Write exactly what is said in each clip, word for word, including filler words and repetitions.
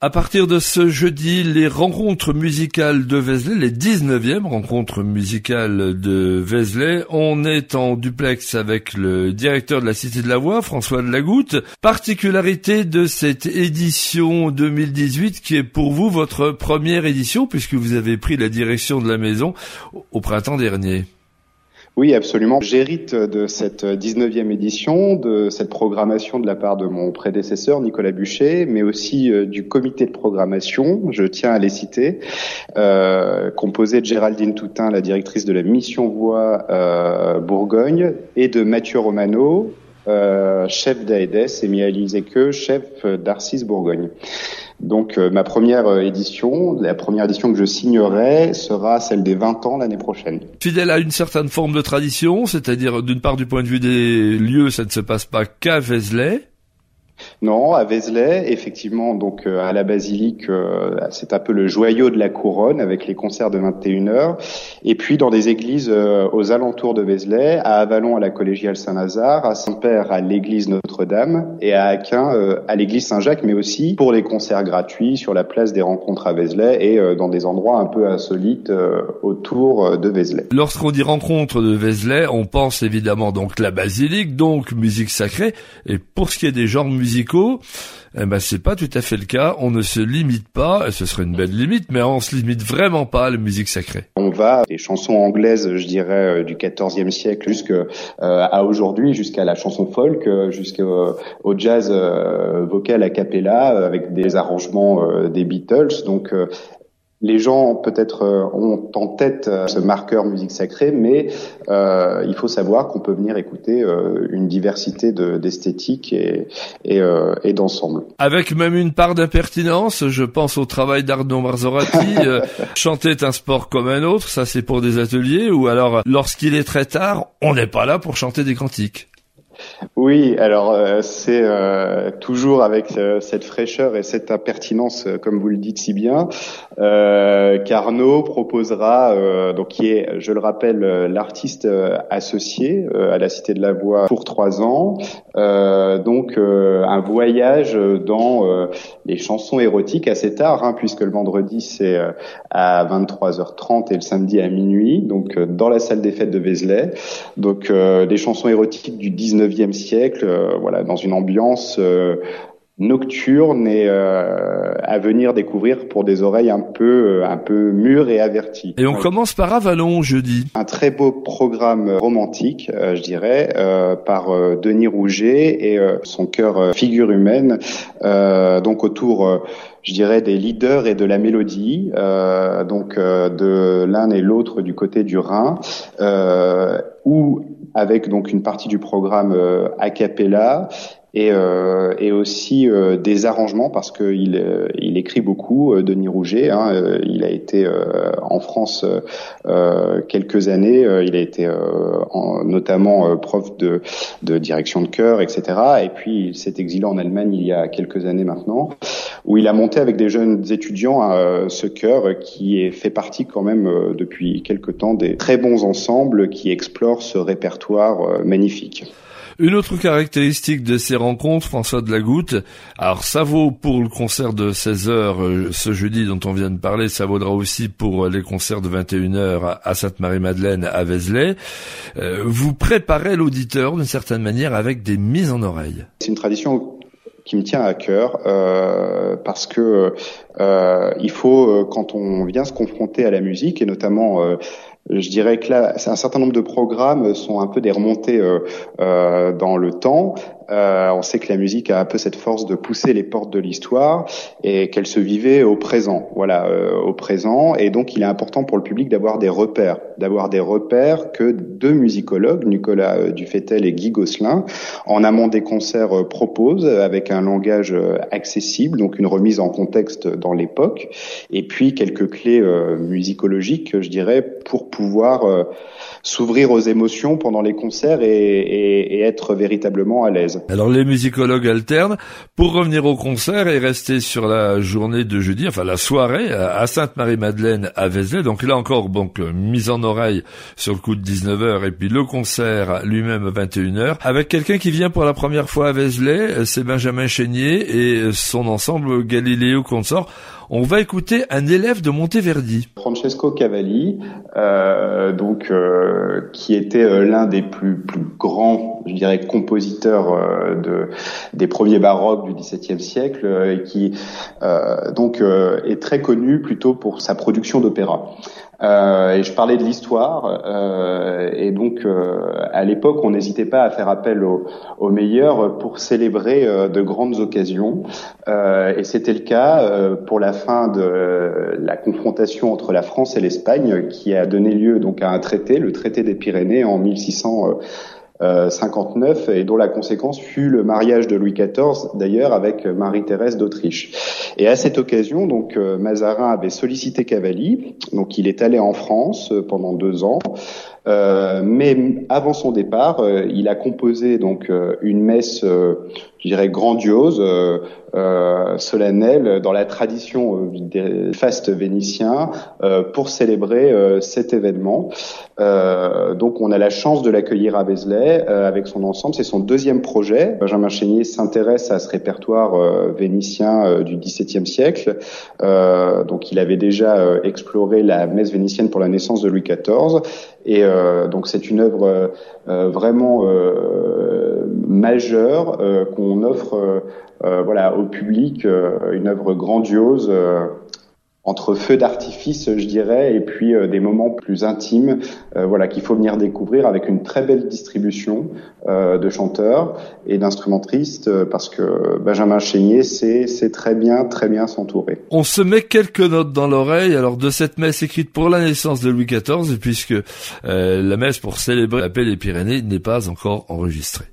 À partir de ce jeudi, les rencontres musicales de Vézelay, les dix-neuvièmes rencontres musicales de Vézelay, on est en duplex avec le directeur de la Cité de la Voix, François de Lagoutte. Particularité de cette édition deux mille dix-huit qui est pour vous votre première édition puisque vous avez pris la direction de la maison au printemps dernier. Oui, absolument. J'hérite de cette dix-neuvième édition, de cette programmation de la part de mon prédécesseur Nicolas Buchet, mais aussi euh, du comité de programmation, je tiens à les citer, euh, composé de Géraldine Toutain, la directrice de la Mission Voix euh, Bourgogne, et de Mathieu Romano, euh, chef d'A E D E S, et Miali Zeke, chef d'Arcis Bourgogne. Donc euh, ma première euh, édition, la première édition que je signerai sera celle des vingt ans l'année prochaine. Fidèle à une certaine forme de tradition, c'est-à-dire d'une part du point de vue des lieux, ça ne se passe pas qu'à Vézelay. Non, à Vézelay, effectivement, donc euh, à la basilique, euh, c'est un peu le joyau de la couronne avec les concerts de vingt et une heures. Et puis dans des églises euh, aux alentours de Vézelay, à Avallon à la collégiale Saint-Lazare, à Saint-Père à l'église Notre-Dame et à Aquin euh, à l'église Saint-Jacques, mais aussi pour les concerts gratuits sur la place des rencontres à Vézelay et euh, dans des endroits un peu insolites euh, autour euh, de Vézelay. Lorsqu'on dit rencontre de Vézelay, on pense évidemment donc la basilique, donc musique sacrée. Et pour ce qui est des genres musicaux, eh ben c'est pas tout à fait le cas. On ne se limite pas, et ce serait une belle limite, mais on se limite vraiment pas à la musique sacrée. On va des chansons anglaises, je dirais, du quatorzième siècle jusqu'à euh, aujourd'hui, jusqu'à la chanson folk, jusqu'au au jazz euh, vocal a cappella avec des arrangements euh, des Beatles. Donc euh, les gens peut-être euh, ont en tête euh, ce marqueur musique sacrée, mais euh, il faut savoir qu'on peut venir écouter euh, une diversité de, d'esthétique et, et, euh, et d'ensemble. Avec même une part d'impertinence, je pense au travail d'Arnaud Marzorati. euh, chanter est un sport comme un autre, ça c'est pour des ateliers, ou alors lorsqu'il est très tard, on n'est pas là pour chanter des cantiques. Oui, alors euh, c'est euh, toujours avec euh, cette fraîcheur et cette impertinence, euh, comme vous le dites si bien, euh, qu'Arnaud proposera, euh, donc qui est, je le rappelle, euh, l'artiste euh, associé euh, à la Cité de la Voix pour trois ans, euh, donc euh, un voyage dans euh, les chansons érotiques assez tard, hein, puisque le vendredi c'est euh, à vingt-trois heures trente et le samedi à minuit, donc euh, dans la salle des fêtes de Vézelay, donc euh, des chansons érotiques du dix-neuvième siècle, euh, voilà, dans une ambiance euh, nocturne et euh, à venir découvrir pour des oreilles un peu euh, un peu mûres et averties. Et on ouais. commence par Avallon jeudi. Un très beau programme romantique, euh, je dirais, euh, par euh, Denis Rouget et euh, son chœur euh, figure humaine, euh, donc autour euh, je dirais des leaders et de la mélodie, euh, donc euh, de l'un et l'autre du côté du Rhin, euh, ou avec donc une partie du programme euh, a cappella et, euh, et aussi euh, des arrangements parce que il, euh, il écrit beaucoup, euh, Denis Rouget. Hein, euh, il a été euh, en France euh, quelques années. Euh, il a été euh, en, notamment euh, prof de, de direction de chœur, et cetera. Et puis il s'est exilé en Allemagne il y a quelques années maintenant, où il a monté avec des jeunes étudiants euh, ce chœur qui est, fait partie quand même euh, depuis quelque temps des très bons ensembles qui explorent ce répertoire euh, magnifique. Une autre caractéristique de ces rencontres, François de Lagoutte, alors ça vaut pour le concert de seize heures euh, ce jeudi dont on vient de parler, ça vaudra aussi pour les concerts de vingt et une heures à Sainte-Marie-Madeleine, à Vézelay. Euh, vous préparez l'auditeur d'une certaine manière avec des mises en oreille. C'est une tradition qui me tient à cœur euh, parce que euh, il faut, quand on vient se confronter à la musique et notamment euh, je dirais que là, un certain nombre de programmes sont un peu des remontées euh, euh, dans le temps. Euh, on sait que la musique a un peu cette force de pousser les portes de l'histoire et qu'elle se vivait au présent, voilà, euh, au présent. Et donc, il est important pour le public d'avoir des repères, d'avoir des repères que deux musicologues, Nicolas euh, Dufetel et Guy Gosselin, en amont des concerts euh, proposent avec un langage euh, accessible, donc une remise en contexte dans l'époque, et puis quelques clés euh, musicologiques, je dirais, pour pouvoir euh, s'ouvrir aux émotions pendant les concerts et, et, et être véritablement à l'aise. Alors les musicologues alternent pour revenir au concert et rester sur la journée de jeudi, enfin la soirée à Sainte-Marie-Madeleine à Vézelay. Donc là encore, donc mise en oreille sur le coup de dix-neuf heures et puis le concert lui-même à vingt et une heures avec quelqu'un qui vient pour la première fois à Vézelay, c'est Benjamin Chénier et son ensemble Galileo Consort. On va écouter un élève de Monteverdi. Francesco Cavalli, euh, donc euh, qui était euh, l'un des plus plus grands, je dirais, compositeurs euh, de des premiers baroques du dix-septième siècle, euh, et qui euh, donc euh, est très connu plutôt pour sa production d'opéra. Euh, et je parlais de l'histoire, euh, et donc euh, à l'époque on n'hésitait pas à faire appel aux, aux meilleurs pour célébrer euh, de grandes occasions, euh, et c'était le cas euh, pour la fin de euh, la confrontation entre la France et l'Espagne, qui a donné lieu donc à un traité, le traité des Pyrénées en mille six cent cinquante-neuf, et dont la conséquence fut le mariage de Louis quatorze d'ailleurs avec Marie-Thérèse d'Autriche. Et à cette occasion, donc euh, Mazarin avait sollicité Cavalli, donc il est allé en France euh, pendant deux ans. Euh, mais avant son départ, euh, il a composé donc euh, une messe, euh, je dirais grandiose, euh, euh, solennelle, dans la tradition euh, des fastes vénitiens, euh, pour célébrer euh, cet événement. Euh, donc, on a la chance de l'accueillir à Vézelay euh, avec son ensemble. C'est son deuxième projet. Benjamin Chénier s'intéresse à ce répertoire euh, vénitien euh, du dix-septième siècle. Euh, donc, il avait déjà euh, exploré la messe vénitienne pour la naissance de Louis quatorze. Et euh, donc c'est une œuvre euh, vraiment euh, majeure euh, qu'on offre euh, euh, voilà au public, euh, une œuvre grandiose euh, entre feux d'artifice, je dirais, et puis euh, des moments plus intimes, euh, voilà qu'il faut venir découvrir avec une très belle distribution euh, de chanteurs et d'instrumentistes, euh, parce que Benjamin Chénier sait, sait très bien, très bien s'entourer. On se met quelques notes dans l'oreille, alors de cette messe écrite pour la naissance de Louis quatorze, puisque euh, la messe pour célébrer la paix des Pyrénées n'est pas encore enregistrée.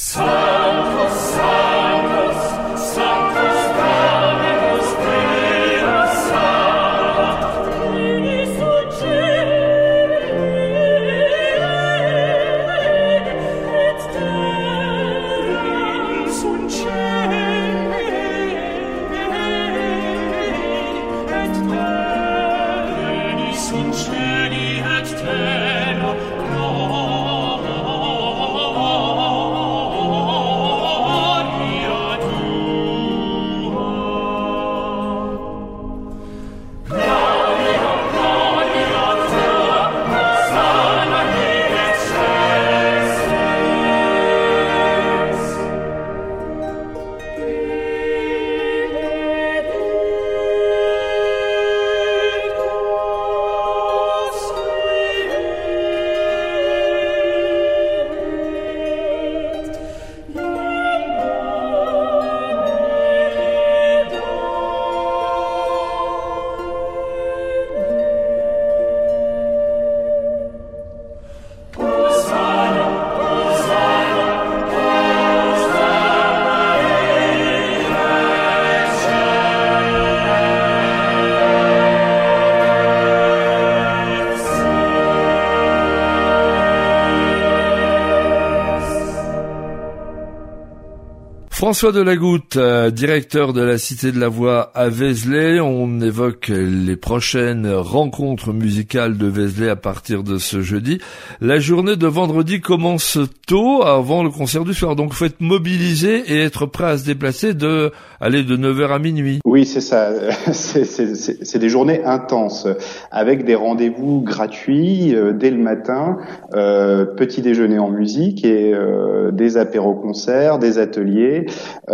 François Delagoutte, euh, directeur de la Cité de la Voix à Vézelay. On évoque les prochaines rencontres musicales de Vézelay à partir de ce jeudi. La journée de vendredi commence tôt, avant le concert du soir. Donc, faut être mobilisé et être prêt à se déplacer de, aller de neuf heures à minuit. Oui, c'est ça. C'est, c'est, c'est, c'est des journées intenses, avec des rendez-vous gratuits euh, dès le matin, euh, petit déjeuner en musique et euh, des apéros-concerts, des ateliers.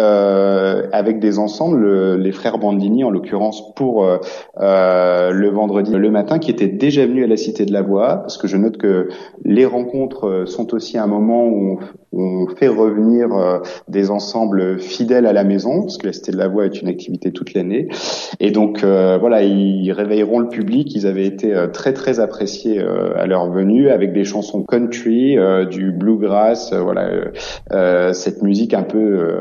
Euh, avec des ensembles, le, les frères Bandini en l'occurrence pour euh, euh, le vendredi le matin, qui étaient déjà venus à la Cité de la Voix, parce que je note que les rencontres sont aussi un moment où on, on fait revenir euh, des ensembles fidèles à la maison, parce que la Cité de la Voix est une activité toute l'année, et donc euh, voilà, ils réveilleront le public. Ils avaient été euh, très très appréciés euh, à leur venue, avec des chansons country, euh, du bluegrass, euh, voilà, euh, cette musique un peu euh,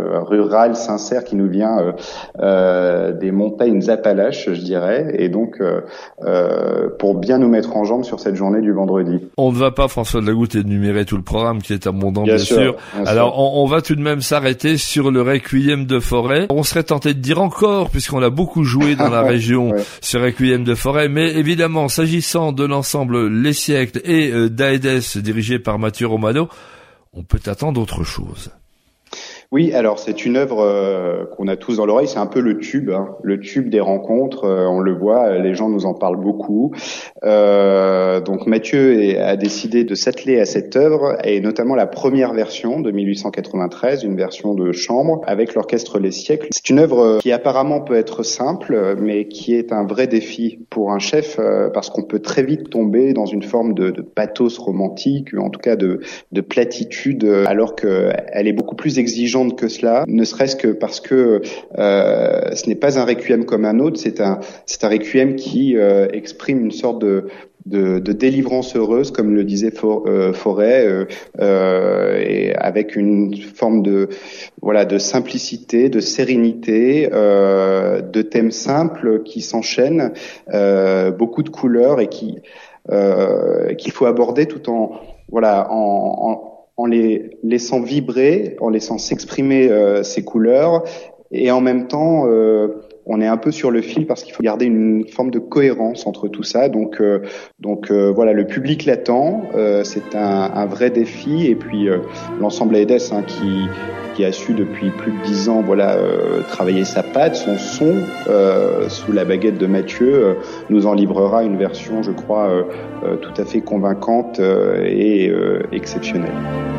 euh, rural, sincère, qui nous vient euh, euh, des montagnes Appalaches, je dirais, et donc euh, euh, pour bien nous mettre en jambe sur cette journée du vendredi. On ne va pas, François de la Goutte, énumérer tout le programme qui est abondant, bien, bien sûr. sûr. Bien Alors, sûr. On, on va tout de même s'arrêter sur le Requiem de Forêt. On serait tenté de dire encore, puisqu'on a beaucoup joué dans la région, ouais. ce Requiem de Forêt, mais évidemment, s'agissant de l'ensemble Les Siècles et euh, d'Aedes, dirigé par Mathieu Romano, on peut attendre autre chose. Oui, alors c'est une œuvre euh, qu'on a tous dans l'oreille, c'est un peu le tube, hein, le tube des rencontres, euh, on le voit, les gens nous en parlent beaucoup. Euh, donc Mathieu est, a décidé de s'atteler à cette œuvre, et notamment la première version de mille huit cent quatre-vingt-treize, une version de chambre avec l'orchestre Les Siècles. C'est une œuvre qui apparemment peut être simple, mais qui est un vrai défi pour un chef, euh, parce qu'on peut très vite tomber dans une forme de, de pathos romantique, ou en tout cas de, de platitude, alors qu'elle est beaucoup plus exigeante que cela, ne serait-ce que parce que euh, ce n'est pas un requiem comme un autre, c'est un c'est un requiem qui euh, exprime une sorte de De, de délivrance heureuse, comme le disait For, euh, Forêt, euh, euh, et avec une forme de voilà de simplicité, de sérénité, euh, de thèmes simples qui s'enchaînent, euh, beaucoup de couleurs et qui euh, qu'il faut aborder tout en voilà en, en en les laissant vibrer, en laissant s'exprimer euh, ces couleurs, et en même temps euh, on est un peu sur le fil parce qu'il faut garder une forme de cohérence entre tout ça. Donc, euh, donc euh, voilà, le public l'attend. Euh, c'est un, un vrai défi. Et puis euh, l'ensemble Aedes, hein, qui qui a su depuis plus de dix ans, voilà, euh, travailler sa patte, son son euh, sous la baguette de Mathieu, euh, nous en livrera une version, je crois, euh, euh, tout à fait convaincante euh, et euh, exceptionnelle.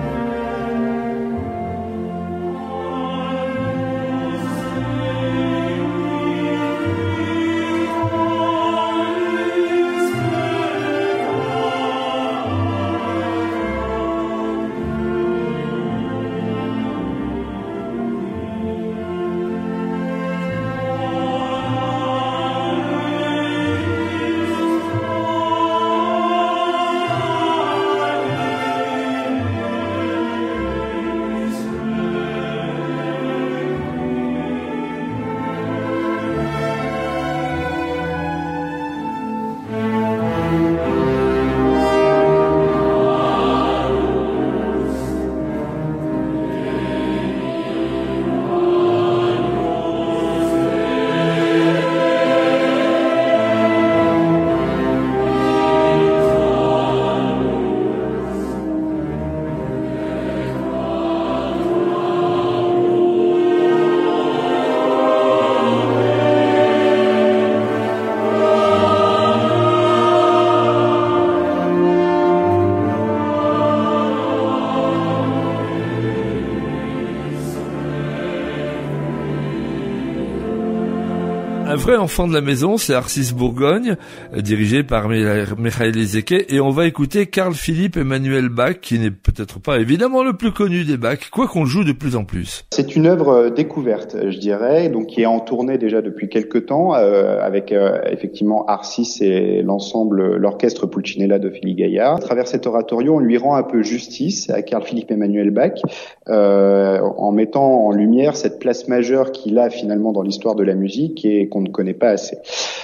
Un vrai enfant de la maison, c'est Arcis Bourgogne, euh, dirigé par Michael Ezeke, et on va écouter Carl Philipp Emanuel Bach, qui n'est peut-être pas évidemment le plus connu des Bach, quoi qu'on le joue de plus en plus. C'est une œuvre découverte, je dirais, donc qui est en tournée déjà depuis quelques temps, euh, avec euh, effectivement Arcis et l'ensemble, l'orchestre Pulcinella de Philippe Gaillard. À travers cet oratorio, on lui rend un peu justice à Carl Philipp Emanuel Bach, euh, en mettant en lumière cette place majeure qu'il a finalement dans l'histoire de la musique et qu'on ne connaît pas assez.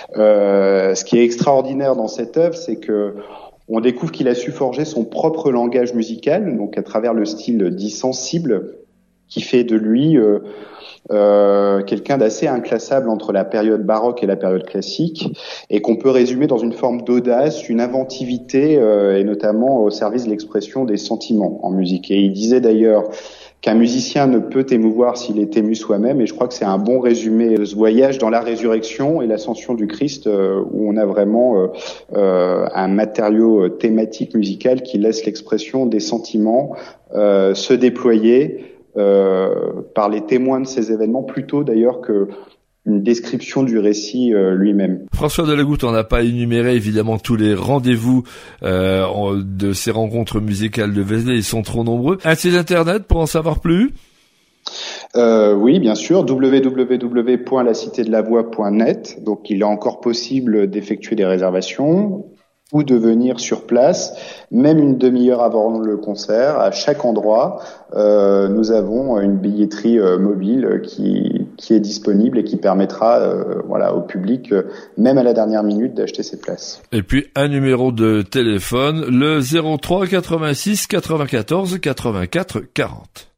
Euh, ce qui est extraordinaire dans cette œuvre, c'est que on découvre qu'il a su forger son propre langage musical, donc à travers le style dit sensible, qui fait de lui euh, euh, quelqu'un d'assez inclassable entre la période baroque et la période classique, et qu'on peut résumer dans une forme d'audace, une inventivité, euh, et notamment au service de l'expression des sentiments en musique. Et il disait d'ailleurs qu'un musicien ne peut émouvoir s'il est ému soi-même, et je crois que c'est un bon résumé de ce voyage dans la résurrection et l'ascension du Christ, euh, où on a vraiment euh, euh, un matériau thématique musical qui laisse l'expression des sentiments euh, se déployer euh, par les témoins de ces événements, plutôt d'ailleurs que une description du récit euh, lui-même. François de la Goutte, on n'a pas énuméré évidemment tous les rendez-vous euh, de ces rencontres musicales de Vézelay, ils sont trop nombreux. Un site internet pour en savoir plus ? Euh, oui, bien sûr, w w w point la cité de la voix point net. Donc, il est encore possible d'effectuer des réservations. ou de venir sur place, même une demi-heure avant le concert, à chaque endroit, euh, nous avons une billetterie euh, mobile qui qui est disponible et qui permettra euh, voilà au public, euh, même à la dernière minute, d'acheter ses places. Et puis un numéro de téléphone, le zéro trois quatre-vingt-six quatre-vingt-quatorze quatre-vingt-quatre quarante.